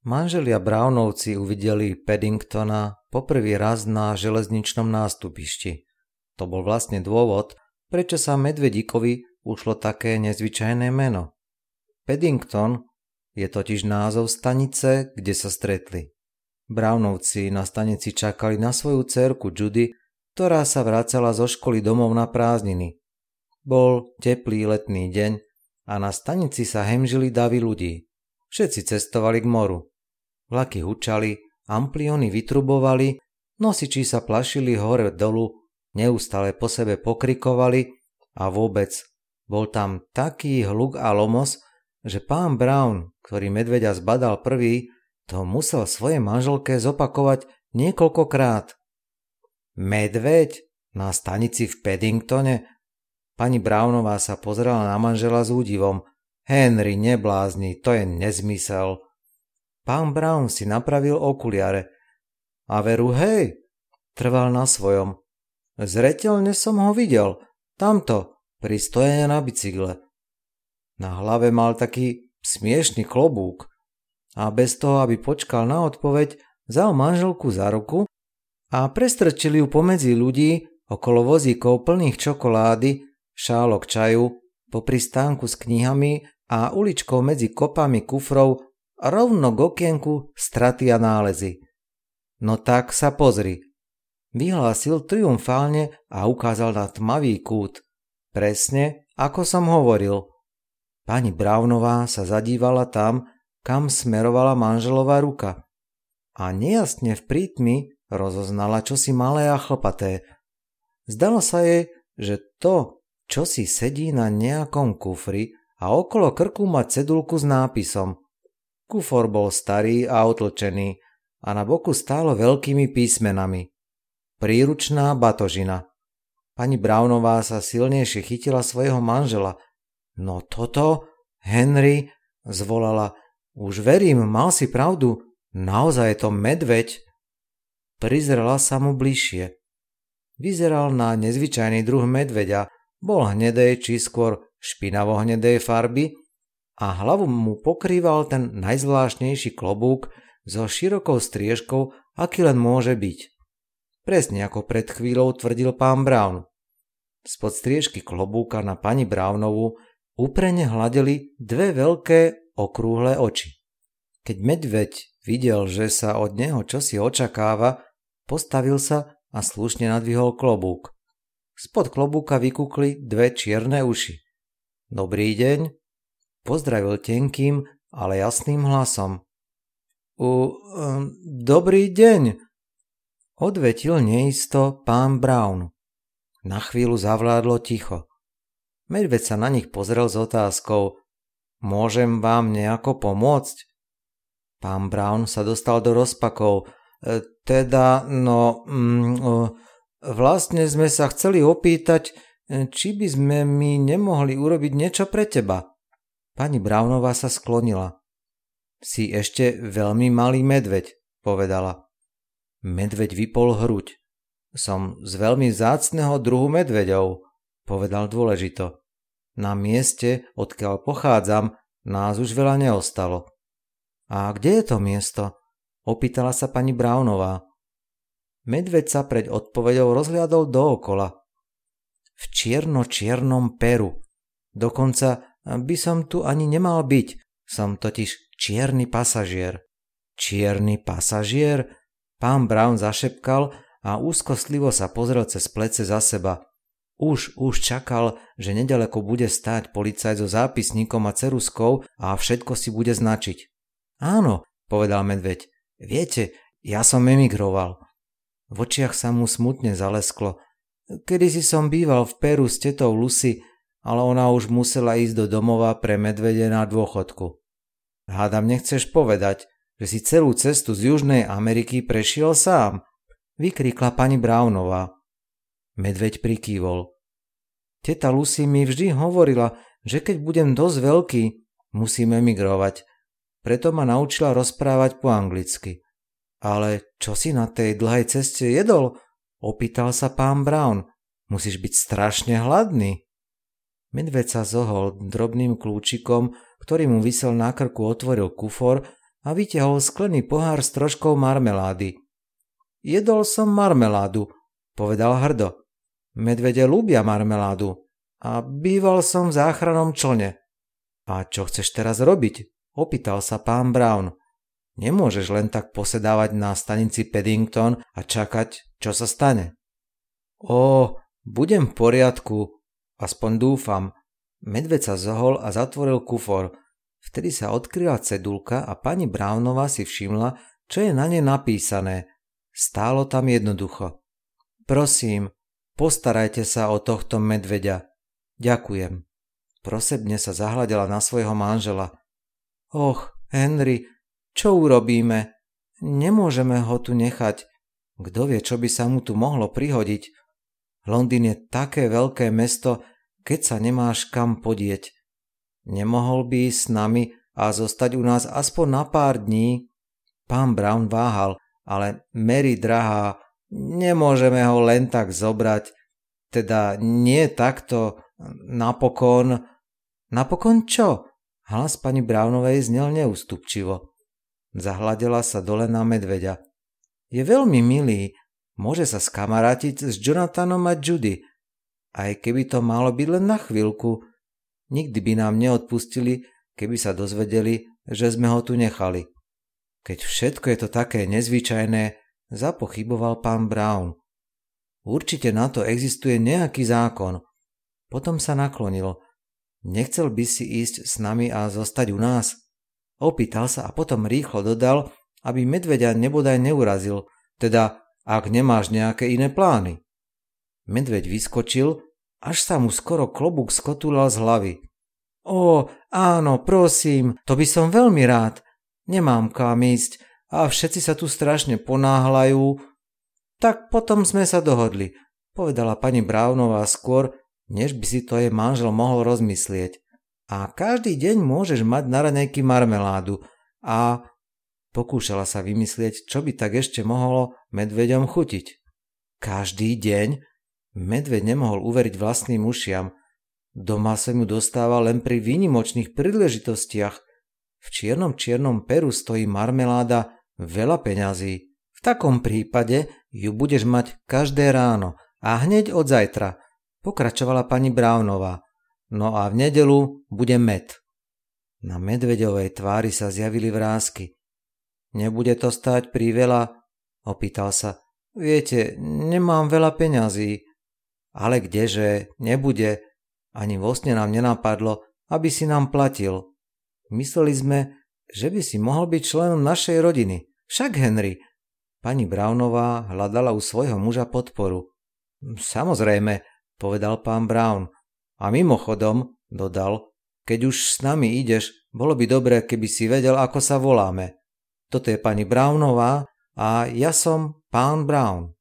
Manželia Brownovci uvideli Paddingtona poprvý raz na železničnom nástupišti. To bol vlastne dôvod, prečo sa medvedíkovi ušlo také nezvyčajné meno. Paddington je totiž názov stanice, kde sa stretli. Brownovci na stanici čakali na svoju dcérku Judy, ktorá sa vracala zo školy domov na prázdniny. Bol teplý letný deň a na stanici sa hemžili davy ľudí. Všetci cestovali k moru. Vlaky hučali, amplióny vytrubovali, nosiči sa plašili hore dolu, neustále po sebe pokrikovali a vôbec bol tam taký hluk a lomos, že pán Brown, ktorý medveďa zbadal prvý, to musel svojej manželke zopakovať niekoľkokrát. Medveď? Na stanici v Paddingtone? Pani Brownová sa pozerala na manžela s údivom. Henry, neblázni, to je nezmysel. Pán Brown si napravil okuliare. A veru, hej, trval na svojom. Zreteľne som ho videl, tamto, pri stojení na bicykle. Na hlave mal taký smiešný klobúk a bez toho, aby počkal na odpoveď, vzal manželku za ruku a prestrčili ju pomedzi ľudí okolo vozíkov plných čokolády, šálok čaju, popri stánku s knihami a uličkou medzi kopami kufrov rovno k okienku straty a nálezy. No tak sa pozri, vyhlásil triumfálne a ukázal na tmavý kút. Presne, ako som hovoril. Pani Brownová sa zadívala tam, kam smerovala manželová ruka. A nejasne v prítmi rozoznala čosi malé a chlpaté. Zdalo sa jej, že to, čosi sedí na nejakom kufri a okolo krku má cedulku s nápisom. Kufor bol starý a otlčený a na boku stálo veľkými písmenami. Príručná batožina. Pani Brownová sa silnejšie chytila svojho manžela. No toto, Henry, zvolala. Už verím, mal si pravdu, naozaj je to medveď. Prizrela sa mu bližšie. Vyzeral na nezvyčajný druh medveďa, bol hnedej či skôr špinavo hnedej farby a hlavu mu pokrýval ten najzvláštnejší klobúk so širokou striežkou, aký len môže byť. Presne ako pred chvíľou tvrdil pán Brown. Spod striežky klobúka na pani Brownovú úprene hľadeli dve veľké okrúhle oči. Keď medveď videl, že sa od neho čosi očakáva, postavil sa a slušne nadvihol klobúk. Spod klobúka vykúkli dve čierne uši. Dobrý deň, pozdravil tenkým, ale jasným hlasom. Dobrý deň, odvetil neisto pán Brown. Na chvíľu zavládlo ticho. Medveď sa na nich pozrel s otázkou. Môžem vám nejako pomôcť? Pán Brown sa dostal do rozpakov. Vlastne sme sa chceli opýtať, či by sme my nemohli urobiť niečo pre teba. Pani Brownová sa sklonila. Si ešte veľmi malý medveď, povedala. Medveď vypol hruď. Som z veľmi vzácneho druhu medveďov, povedal dôležito. Na mieste, odkiaľ pochádzam, nás už veľa neostalo. A kde je to miesto? Opýtala sa pani Brownová. Medveď sa pred odpoveďou rozhliadol dookola. V čierno-čiernom Peru. Dokonca by som tu ani nemal byť. Som totiž čierny pasažier. Čierny pasažier? Pán Brown zašepkal a úzkostlivo sa pozrel cez plece za seba. Už čakal, že nedaleko bude stáť policajt so zápisníkom a ceruzkou a všetko si bude značiť. Áno, povedal medveď. Viete, ja som emigroval. V očiach sa mu smutne zalesklo. Kedysi som býval v Peru s tetou Lucy, ale ona už musela ísť do domova pre medvede na dôchodku. Hádam, nechceš povedať, že si celú cestu z Južnej Ameriky prešiel sám, vykríkla pani Brownová. Medveď prikývol. Teta Lucy mi vždy hovorila, že keď budem dosť veľký, musím emigrovať. Preto ma naučila rozprávať po anglicky. Ale čo si na tej dlhej ceste jedol? Opýtal sa pán Brown. Musíš byť strašne hladný. Medveď sa zohol drobným kľúčikom, ktorý mu visel na krku, otvoril kufor a vytiahol sklený pohár s troškou marmelády. Jedol som marmeládu, povedal hrdo. Medvede ľúbia marmeládu a býval som v záchrannom člne. A čo chceš teraz robiť? Opýtal sa pán Brown. Nemôžeš len tak posedávať na stanici Paddington a čakať, čo sa stane. Budem v poriadku, aspoň dúfam. Medveď sa zohol a zatvoril kufor. Vtedy sa odkryla cedulka a pani Brownová si všimla, čo je na nej napísané. Stálo tam jednoducho. Prosím, postarajte sa o tohto medveďa. Ďakujem. Prosebne sa zahľadela na svojho manžela. Henry, čo urobíme? Nemôžeme ho tu nechať. Kto vie, čo by sa mu tu mohlo prihodiť? Londýn je také veľké mesto, keď sa nemáš kam podieť. Nemohol by ísť s nami a zostať u nás aspoň na pár dní? Pán Brown váhal, ale Mary drahá, nemôžeme ho len tak zobrať. Teda nie takto, napokon. Napokon čo? Hlas pani Brownovej znel neústupčivo. Zahľadela sa dole na medveďa. Je veľmi milý, môže sa skamarátiť s Jonathanom a Judy. Aj keby to malo byť len na chvíľku. Nikdy by nám neodpustili, keby sa dozvedeli, že sme ho tu nechali. Keď všetko je to také nezvyčajné, zapochyboval pán Brown. Určite na to existuje nejaký zákon. Potom sa naklonil. Nechcel by si ísť s nami a zostať u nás? Opýtal sa a potom rýchlo dodal, aby medveďa nebodaj neurazil, teda ak nemáš nejaké iné plány. Medveď vyskočil, až sa mu skoro klobúk skotúľal z hlavy. Áno, prosím, to by som veľmi rád. Nemám kam ísť a všetci sa tu strašne ponáhľajú. Tak potom sme sa dohodli, povedala pani Brownová skôr, než by si to jej manžel mohol rozmyslieť. A každý deň môžeš mať na raňajky marmeládu a pokúšala sa vymyslieť, čo by tak ešte mohlo medveďom chutiť. Každý deň? Medveď nemohol uveriť vlastným ušiam. Doma sa mu dostáva len pri výnimočných príležitostiach. V čiernom peru stojí marmeláda veľa peňazí. V takom prípade ju budeš mať každé ráno a hneď od zajtra, pokračovala pani Brownová. No a v nedeľu bude med. Na medveďovej tvári sa zjavili vrásky. Nebude to stáť priveľa? Opýtal sa. Viete, nemám veľa peňazí. Ale kdeže, nebude. Ani vo sne nám nenapadlo, aby si nám platil. Mysleli sme, že by si mohol byť členom našej rodiny. Však Henry. Pani Brownová hľadala u svojho muža podporu. Samozrejme, povedal pán Brown. A mimochodom, dodal, keď už s nami ideš, bolo by dobré, keby si vedel, ako sa voláme. Toto je pani Brownová a ja som pán Brown.